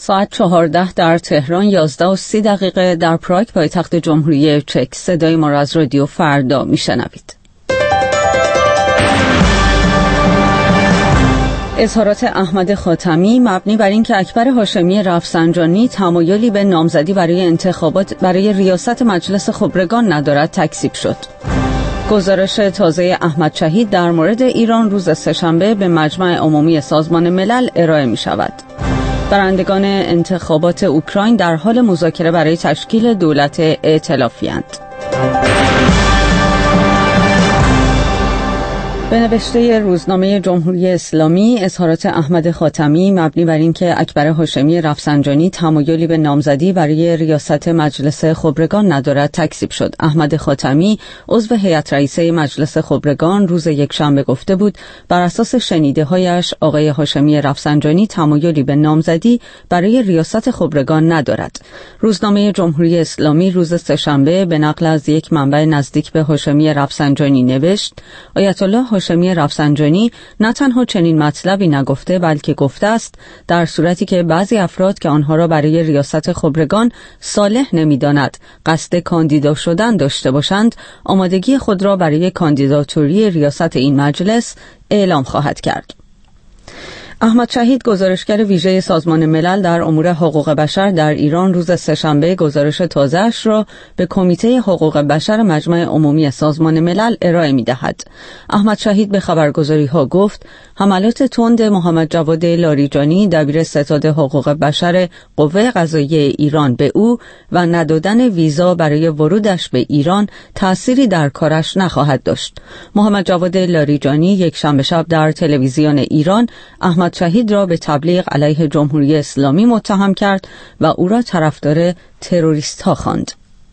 ساعت 14 در تهران، 11:30 در پراگ پایتخت جمهوری چک. صدای ما را از رادیو فردا میشنوید. اظهارات احمد خاتمی مبنی بر اینکه اکبر هاشمی رفسنجانی تمایلی به نامزدی برای انتخابات برای ریاست مجلس خبرگان ندارد تکذیب شد. گزارش تازه احمد شهید در مورد ایران روز سه‌شنبه به مجمع عمومی سازمان ملل ارائه می شود. برندگان انتخابات اوکراین در حال مذاکره برای تشکیل دولت ائتلافی‌اند. به نوشته روزنامه جمهوری اسلامی، اظهارات احمد خاتمی مبنی بر اینکه اکبر هاشمی رفسنجانی تمایلی به نامزدی برای ریاست مجلس خبرگان ندارد تکذیب شد. احمد خاتمی عضو هیئت رئیسه مجلس خبرگان روز یکشنبه گفته بود بر اساس شنیده‌هایش آقای هاشمی رفسنجانی تمایلی به نامزدی برای ریاست خبرگان ندارد. روزنامه جمهوری اسلامی روز سه‌شنبه به نقل از یک منبع نزدیک به هاشمی رفسنجانی نوشت: آیت الله هاشمی رفسنجانی نه تنها چنین مطلبی نگفته، بلکه گفته است در صورتی که بعضی افراد که آنها را برای ریاست خبرگان صالح نمی‌داند قصد کاندیدا شدن داشته باشند، آمادگی خود را برای کاندیداتوری ریاست این مجلس اعلام خواهد کرد. احمد شهید، گزارشگر ویژه سازمان ملل در امور حقوق بشر در ایران، روز سه‌شنبه گزارش تازه‌اش را به کمیته حقوق بشر مجمع عمومی سازمان ملل ارائه می‌دهد. احمد شهید به خبرگزاری‌ها گفت حملات تند محمد جواد لاریجانی، دبیر ستاد حقوق بشر قوه قضاییه ایران به او و ندادن ویزا برای ورودش به ایران تأثیری در کارش نخواهد داشت. محمد جواد لاریجانی یکشنبه شب در تلویزیون ایران احمد شهید را به تبلیغ علیه جمهوری اسلامی متهم کرد و او را طرفدار تروریست‌ها خواند.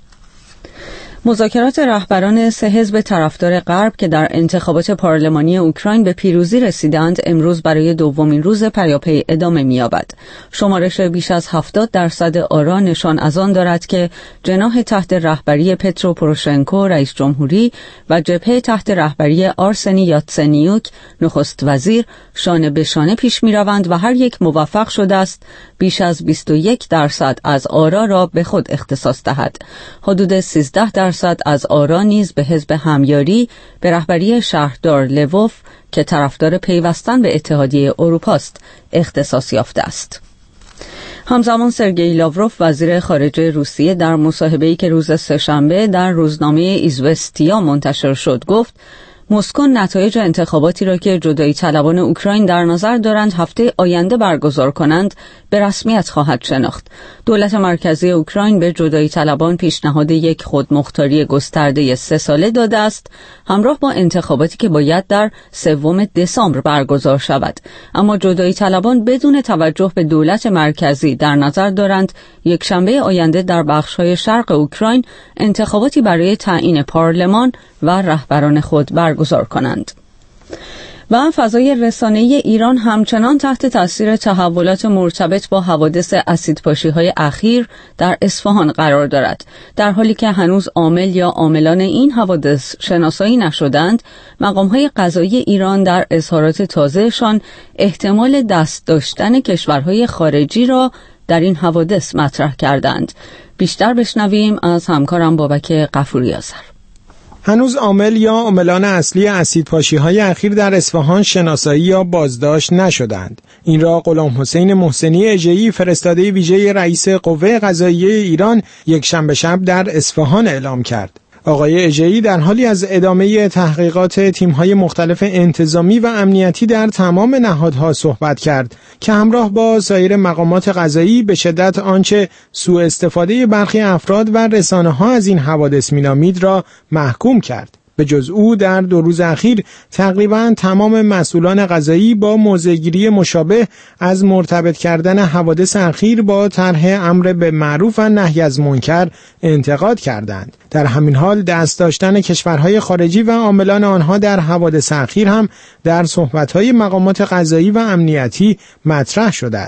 مذاکرات رهبران سه حزب طرفدار غرب که در انتخابات پارلمانی اوکراین به پیروزی رسیدند امروز برای دومین روز پیاپی ادامه می‌یابد. شمارش بیش از 70% آرا نشان از آن دارد که جناح تحت رهبری پترو پوروشنکو رئیس جمهوری و جبهه تحت رهبری آرسنی یاتسنیوک نخست وزیر شانه به شانه پیش می‌روند و هر یک موفق شده است بیش از 21% از آرا را به خود اختصاص دهد. حدود 13% از آرا نیز به حزب همیاری به رهبری شهردار لووف که طرفدار پیوستن به اتحادیه اروپا است اختصاص یافته است. همزمان سرگئی لاوروف وزیر خارجه روسیه در مصاحبه‌ای که روز سه‌شنبه در روزنامه ایزوستیا منتشر شد گفت مسکو نتایج انتخاباتی را که جدایی طلبان اوکراین در نظر دارند هفته آینده برگزار کنند به رسمیت خواهد شناخت. دولت مرکزی اوکراین به جدایی طلبان پیشنهاد یک خودمختاری گسترده 3 ساله داده است، همراه با انتخاباتی که باید در 3 دسامبر برگزار شود. اما جدایی طلبان بدون توجه به دولت مرکزی در نظر دارند یکشنبه آینده در بخش‌های شرق اوکراین انتخاباتی برای تعیین پارلمان و رهبران خود برگزار کنند. و فضای رسانه‌ای ایران همچنان تحت تاثیر تحولات مرتبط با حوادث اسیدپاشی‌های اخیر در اصفهان قرار دارد. در حالی که هنوز عامل یا عاملان این حوادث شناسایی نشدند، مقام‌های قضایی ایران در اظهارات تازه‌شان احتمال دست داشتن کشورهای خارجی را در این حوادث مطرح کردند. بیشتر بشنویم از همکارم بابک غفوری آذر. هنوز عامل یا عاملان اصلی اسیدپاشی‌های اخیر در اصفهان شناسایی یا بازداشت نشدند. این را غلام حسین محسنی اژه‌ای، فرستاده ویژه رئیس قوه قضاییه ایران، یکشنبه شب در اصفهان اعلام کرد. آقای اژه‌ای در حالی از ادامه تحقیقات تیم‌های مختلف انتظامی و امنیتی در تمام نهادها صحبت کرد که همراه با سایر مقامات قضایی به شدت آنچه سوء استفاده برخی افراد و رسانه‌ها از این حوادث می‌نامید را محکوم کرد. به جز او در 2 روز اخیر تقریباً تمام مسئولان قضایی با موضع‌گیری مشابه از مرتبط کردن حوادث اخیر با طرح امر به معروف و نهی از منکر انتقاد کردند. در همین حال دست داشتن کشورهای خارجی و عاملان آنها در حوادث اخیر هم در صحبت‌های مقامات قضایی و امنیتی مطرح شده است.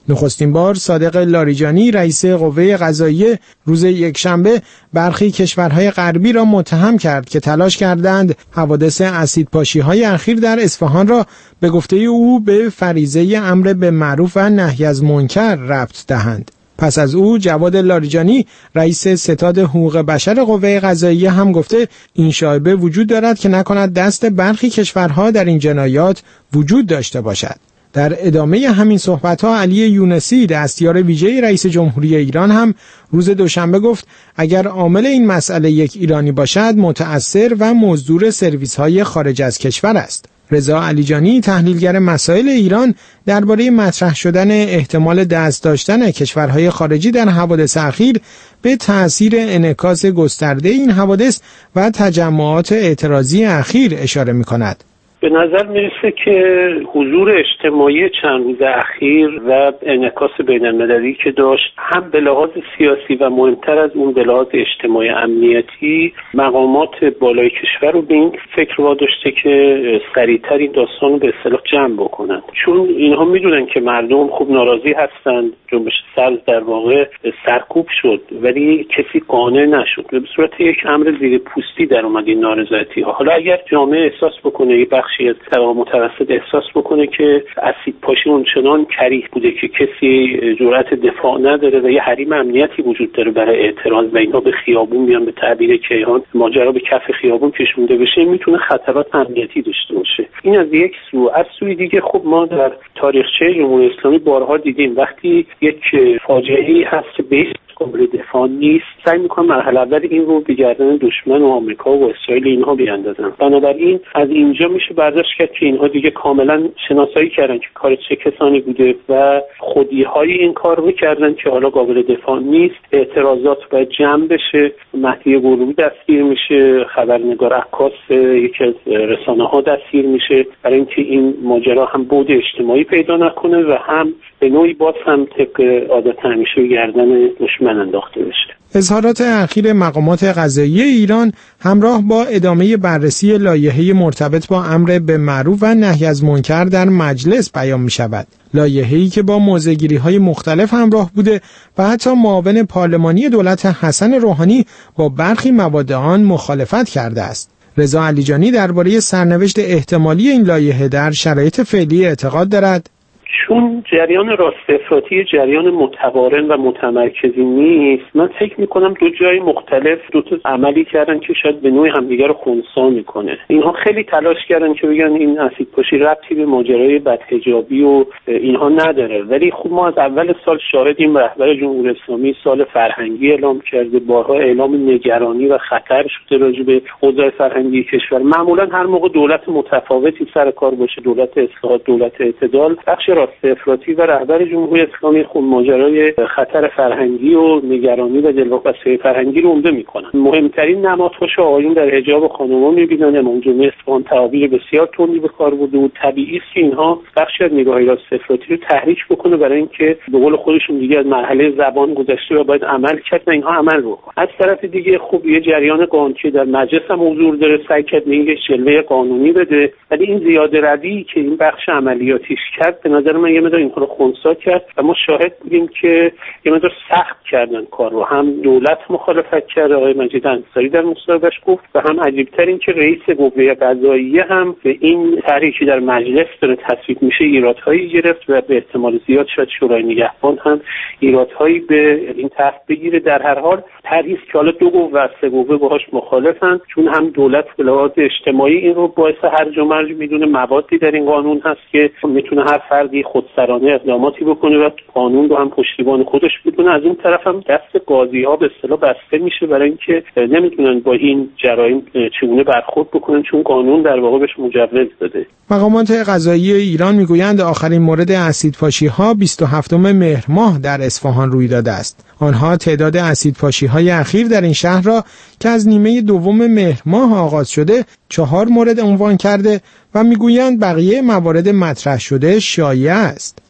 نخستین بار صادق لاریجانی رئیس قوه قضاییه روز یکشنبه برخی کشورهای غربی را متهم کرد که تلاش کردند حوادث اسیدپاشی‌های اخیر در اصفهان را به گفته او به فریضه امر به معروف و نهی از منکر ربط دهند. پس از او جواد لاریجانی رئیس ستاد حقوق بشر قوه قضاییه هم گفته این شایبه وجود دارد که نکند دست برخی کشورها در این جنایات وجود داشته باشد. در ادامه همین صحبت‌ها علی یونسی دستیار ویژه رئیس جمهوری ایران هم روز دوشنبه گفت اگر عامل این مسئله یک ایرانی باشد متأثر و مزدور سرویس‌های خارج از کشور است. رضا علیجانی تحلیلگر مسائل ایران درباره مطرح شدن احتمال دست داشتن کشورهای خارجی در حوادث اخیر به تأثیر انعکاس گسترده این حوادث و تجمعات اعتراضی اخیر اشاره می‌کند. به نظر میرسه که حضور اجتماعی چند روز اخیر و انعکاس بین‌المللی که داشت هم به لحاظ سیاسی و مهمتر از اون به لحاظ اجتماعی امنیتی مقامات بالای کشور رو به این فکر واداشته که سریعتر این داستان رو به اصطلاح جمع بکنن، چون اینها میدونن که مردم خوب ناراضی هستند، جنبش سبز در واقع سرکوب شد ولی کسی قانع نشد، به صورت یک امر زیر پوستی در اومد این نارضایتی ها. حالا اگر جامعه احساس بکنه بخشی از طبقه متوسط احساس بکنه که اسیدپاشی اونچنان کریه بوده که کسی جرأت دفاع نداره و یه حریم امنیتی وجود داره برای اعتراض و اینها به خیابون میان، به تعبیر کیهان ماجرا به کف خیابون کشونده بشه، میتونه خطرات امنیتی داشته باشه. این از یک سو. از سوی دیگه خب ما در تاریخچه جمهوری اسلامی بارها دیدیم وقتی یک فاجعه‌ای هست که به قابل دفاع نیست سعی میکنن مرحله اول این رو به گردن دشمن و آمریکا و اسرائیل اینها بیاندازن. بنابراین از اینجا میشه برداشت کرد که اینها دیگه کاملا شناسایی کردن که کار چه کسانی بوده و خودی‌های این کار رو کردن که حالا قابل دفاع نیست. اعتراضات باید جمع بشه، مهدی گروهی دستگیر میشه، خبرنگار عکاس یکی از رسانه‌ها دستگیر میشه برای اینکه این ماجرا هم بعد اجتماعی پیدا نکنه و هم به نوعی باز هم طبق عادت همیشه گردن دشمن انداخته بشه. اظهارات اخیر مقامات قضاییه ایران همراه با ادامه بررسی لایحه مرتبط با امر به معروف و نهی از منکر در مجلس بیان می شود. لایحه‌ای که با موضع‌گیری‌های مختلف همراه بوده و حتی معاون پارلمانی دولت حسن روحانی با برخی مواد آن مخالفت کرده است. رضا علیجانی درباره سرنوشت احتمالی این لایحه در شرایط فعلی اعتقاد دارد چون جریان راست افراطی جریان متقارن و متمرکزی نیست، من فکر میکنم دو جای مختلف دو تا عملی کردن که شاید به نوعی همدیگر رو خنثی میکنه. اینها خیلی تلاش کردن که بگن این اسیدپاشی ربطی به ماجرای بدحجابی و اینها نداره، ولی خب ما از اول سال شاهدیم رهبر جمهوری اسلامی سال فرهنگی اعلام کرده، بارها اعلام نگرانی و خطر شده راجع به اوضاع فرهنگی کشور. معمولا هر موقع دولت متفاوتی سر کار باشه، دولت اصلاحات، دولت اعتدال، بخش راست افراطی و رهبر جمهوری اسلامی خود ماجرای خطر فرهنگی و نگرانی و دلواپسی فرهنگی رو عمده میکنن. مهمترین نمادهاش آقایون در حجاب خانم‌ها میبینن. امام جمعه اصفهان تعابیر بسیار تندی به کار برده و طبیعی است که اینها بخشی از نگاه راست افراطی رو تحریک بکنه برای اینکه به قول خودشون دیگه از مرحله زبان گذشته و باید عمل کرد و اینها عمل رو. از طرف دیگه خب یه جریان قانونی در مجلس هم حضور داره، سعی کرد اینکه جلوه قانونی بده، ولی این زیاده روی که این بخش عملیاتیش کرد به نظر من یه مقدار اینها رو خنثی کرد و ما شاهد بودیم که یه مقدار سخت کردن کار رو. هم دولت مخالفت کرد، آقای مجید انصاری در مصاحبهش گفت، و هم عجیب‌تر این که رئیس قوه قضاییه هم به این طرحی در مجلس داره تصویب میشه ایرادهایی گرفت و به احتمال زیاد شاید شورای نگهبان هم ایرادهایی به این طرح بگیره. در هر حال طرحی که حالا دو قوه و سه قوه باهاش مخالفن، چون هم دولت به لحاظ اجتماعی این رو باعث هرج و مرج میدونه، موادی در این قانون هست که میتونه هر فردی خودسرانه اقداماتی بکنه و قانون رو هم پشتیبان خودش بدونه. از اون طرف هم دست قاضی‌ها به اصطلاح بسته میشه برای اینکه نمیتونن با این جرایم چگونه برخورد بکنن، چون قانون در واقع بهش مجوز داده. مقامات قضایی ایران میگویند آخرین مورد اسیدپاشی‌ها 27 مهر ماه در اصفهان روی داده است. آنها تعداد اسیدپاشی‌های اخیر در این شهر را که از نیمه دوم مهر ماه آغاز شده 4 مورد عنوان کرده و میگویند بقیه موارد مطرح شده شایع است.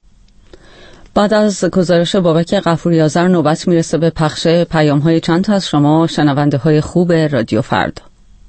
بعد از گزارش بابک غفوری آذر نوبت میرسه به پخش پیام‌های چند تا از شما شنونده‌های خوب رادیو فردا.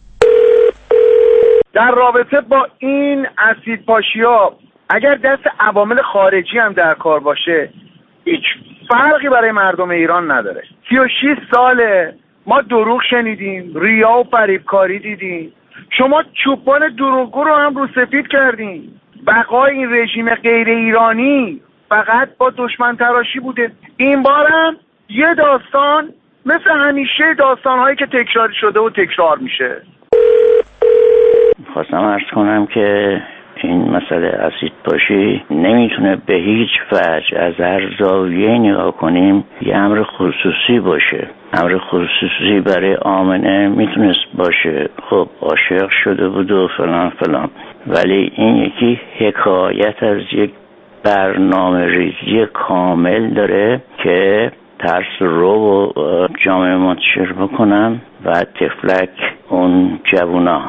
در رابطه با این اسیدپاشی‌ها اگر دست عوامل خارجی هم در کار باشه، هیچ فرقی برای مردم ایران نداره. 36 ساله ما دروغ شنیدیم، ریا و فریبکاری دیدیم. شما چوپان دروغگو رو هم رو سفید کردین. بقای این رژیم غیر ایرانی فقط با دشمن تراشی بوده. این بارم یه داستان مثل همیشه داستان‌هایی که تکراری شده و تکرار میشه. خواستم عرض کنم که این مسئله اسیدپاشی نمیتونه به هیچ وجه از هر زاویه نگاه کنیم یه امر خصوصی باشه. امر خصوصی برای آمنه میتونست باشه، خب عاشق شده بود و فلان فلان، ولی این یکی حکایت از یک برنامه ریزی کامل داره که ترس رو و جامعه منتشر بکنن و تفلک اون جوونا.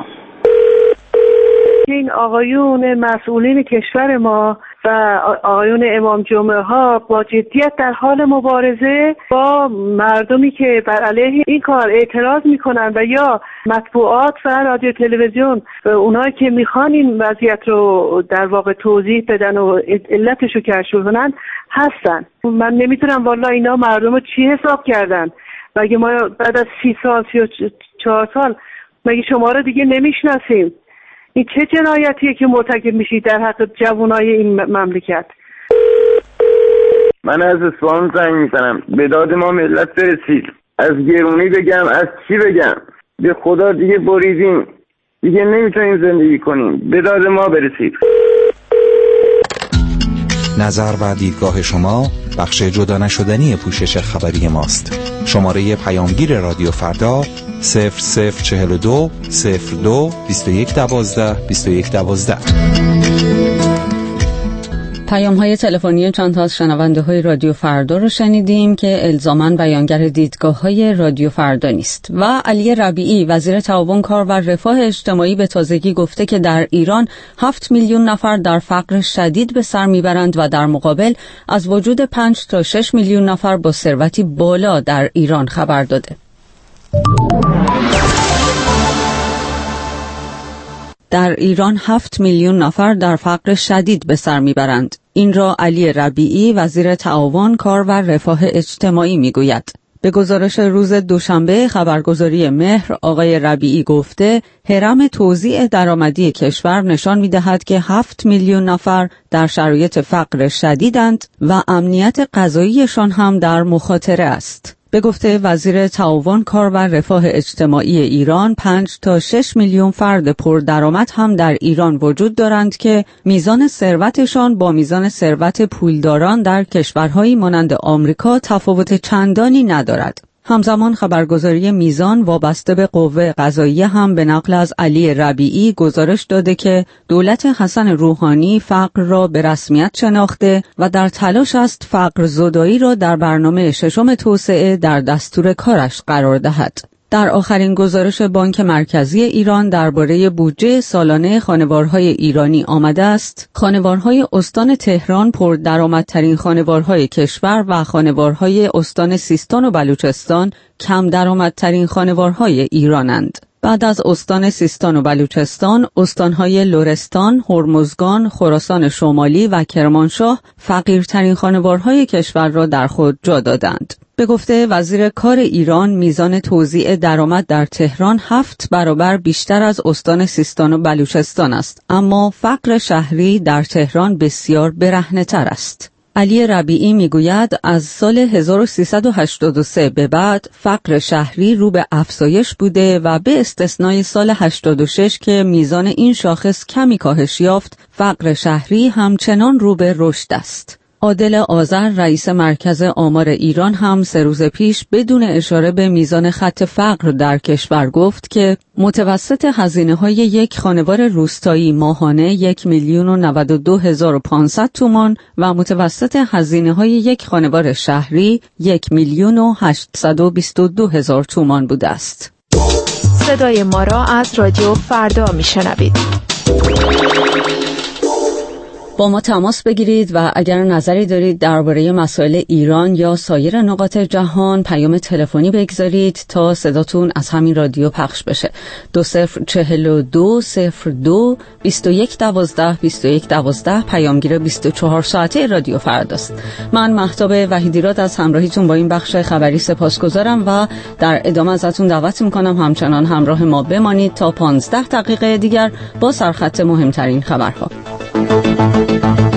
این آقایون مسئولین کشور ما و آقایون امام جمعه ها با جدیت در حال مبارزه با مردمی که بر علیه این کار اعتراض میکنن و یا مطبوعات و رادیو تلویزیون و اونایی که میخوان این وضعیت رو در واقع توضیح بدن و علتش رو کشف کنن هستن. من نمیتونم والا اینا مردم رو چی حساب کردن. مگه ما بعد از 30 سال 34 سال مگه شما رو دیگه نمیشناسیم؟ این چه جنایتیه که مرتکب میشید در حق جوانای این مملکت؟ من از اصفهان زنگ میزنم، به داد ما ملت برسید. از گرونی بگم، از چی بگم؟ به خدا دیگه بریدیم، دیگه نمیتونیم زندگی کنیم، به داد ما برسید. نظر و دیدگاه شما بخش جدا نشدنی پوشش خبری ماست. شماره پیامگیر رادیو فردا 0042 02 21 12 21 12. پیام‌های تلفنی چند تا از شنونده‌های رادیو فردا رو شنیدیم که الزاماً بیانگر دیدگاه‌های رادیو فردا نیست. و علی ربیعی وزیر تعاون کار و رفاه اجتماعی به تازگی گفته که در ایران 7 میلیون نفر در فقر شدید به سر میبرند و در مقابل از وجود 5 تا 6 میلیون نفر با ثروتی بالا در ایران خبر داده. در ایران 7 میلیون نفر در فقر شدید به سر میبرند. این را علی ربیعی وزیر تعاون کار و رفاه اجتماعی میگوید. به گزارش روز دوشنبه خبرگزاری مهر، آقای ربیعی گفته هرم توزیع درآمدی کشور نشان می‌دهد که 7 میلیون نفر در شرایط فقر شدیدند و امنیت غذاییشان هم در مخاطره است. به گفته وزیر تعاون کار و رفاه اجتماعی ایران 5 تا 6 میلیون فرد پردرآمد هم در ایران وجود دارند که میزان ثروتشان با میزان ثروت پولداران در کشورهایی مانند آمریکا تفاوت چندانی ندارد. همزمان خبرگزاری میزان وابسته به قوه قضاییه هم به نقل از علی ربیعی گزارش داده که دولت حسن روحانی فقر را به رسمیت شناخته و در تلاش است فقر زدایی را در برنامه ششم توسعه در دستور کارش قرار دهد. در آخرین گزارش بانک مرکزی ایران درباره بودجه سالانه خانوارهای ایرانی آمده است: خانوارهای استان تهران پردرآمدترین خانوارهای کشور و خانوارهای استان سیستان و بلوچستان کم درآمدترین خانوارهای ایرانند. بعد از استان سیستان و بلوچستان، استانهای لرستان، هرمزگان، خراسان شمالی و کرمانشاه فقیرترین خانوارهای کشور را در خود جا دادند. به گفته وزیر کار ایران، میزان توزیع درآمد در تهران 7 برابر بیشتر از استان سیستان و بلوچستان است، اما فقر شهری در تهران بسیار برهنه‌تر است. علی ربیعی میگوید از سال 1383 به بعد فقر شهری رو به افزایش بوده و به استثنای سال 86 که میزان این شاخص کمی کاهش یافت، فقر شهری همچنان رو به رشد است. عادل آذر رئیس مرکز آمار ایران هم 3 روز پیش بدون اشاره به میزان خط فقر در کشور گفت که متوسط هزینه‌های یک خانوار روستایی ماهانه 1,092,500 تومان و متوسط هزینه‌های یک خانوار شهری 1,822,000 تومان بوده است. صدای ما را از رادیو فردا میشنوید. با ما تماس بگیرید و اگر نظری دارید درباره مسائل ایران یا سایر نقاط جهان پیام تلفنی بگذارید تا صداتون از همین رادیو پخش بشه. 2042-02-2112 پیامگیر 24 ساعته رادیو فرداست. من مهتاب وحیدیراد از همراهیتون با این بخش خبری سپاسگزارم و در ادامه ازتون دعوت میکنم همچنان همراه ما بمانید تا 15 دقیقه دیگر با سرخط مهمترین خبرها.